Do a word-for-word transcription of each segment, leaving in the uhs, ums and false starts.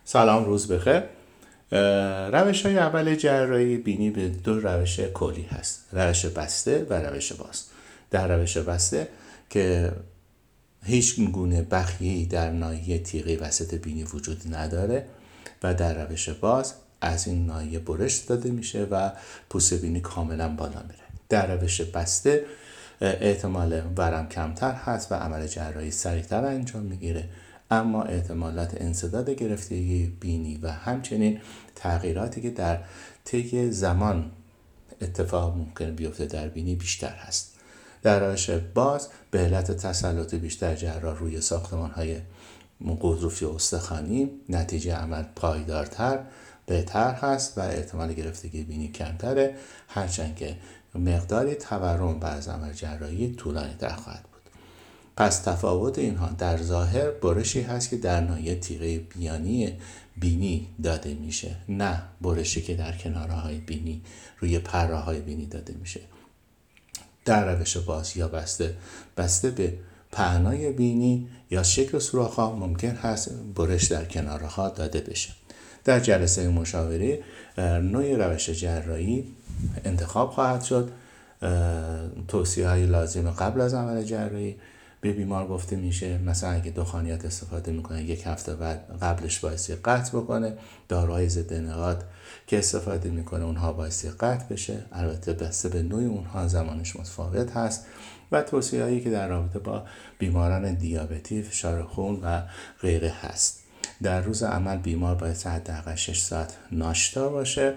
سلام، روز بخیر. روش های اول جراحی بینی به دو روش کلی هست: روش بسته و روش باز. در روش بسته که هیچ گونه بخیه‌ای در ناحیه تیغه وسط بینی وجود نداره و در روش باز از این ناحیه برش داده میشه و پوست بینی کاملا بالا میره. در روش بسته احتمال ورم کمتر هست و عمل جراحی سریعتر انجام میگیره، اما احتمالات انسداد گرفتگی بینی و همچنین تغییراتی که در طی زمان اتفاق ممکن بیفته در بینی بیشتر هست. در روش باز به علت تسلط بیشتر جراح روی ساختمان‌های غضروفی استخوانی، نتیجه عمل پایدارتر بهتر هست و احتمال گرفتگی بینی کمتره، هرچند که مقداری تورم بعد از عمل جراحی طولانی تر خواهد بود. پس تفاوت اینها در ظاهر برشی هست که در ناحیه تیغه بیانی بینی داده میشه، نه برشی که در کنارهای بینی روی پره های بینی داده میشه. در روش باز یا بسته بسته به پهنای بینی یا شکل سوراخ‌ها ممکن هست برش در کنارها داده بشه. در جلسه مشاوره نوع روش جراحی انتخاب خواهد شد. توصیه های لازم قبل از عمل جراحی به بیمار گفته میشه، مثلا اگه دخانیات استفاده میکنه یک هفته بعد قبلش بایستی قطع بکنه. داروهای ضد انعقاد که استفاده میکنه اونها بایستی قطع بشه، البته بسته به نوع اونها زمانش متفاوت هست. و توصیه هایی که در رابطه با بیماران دیابتی، فشار خون و غیره هست. در روز عمل بیمار باید حداقل شش ساعت ناشتا باشه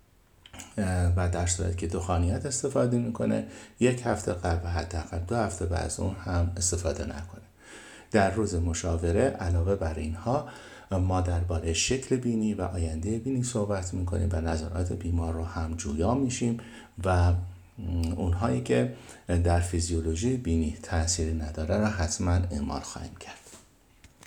و در صورتی که دخانیات استفاده میکنه یک هفته قبل و حداقل دو هفته بعد از اون هم استفاده نکنه. در روز مشاوره علاوه بر اینها ما درباره شکل بینی و آینده بینی صحبت میکنیم و نظرات بیمار رو هم جویا میشیم و اونهایی که در فیزیولوژی بینی تأثیری نداره را حتما اعمال خواهیم کرد.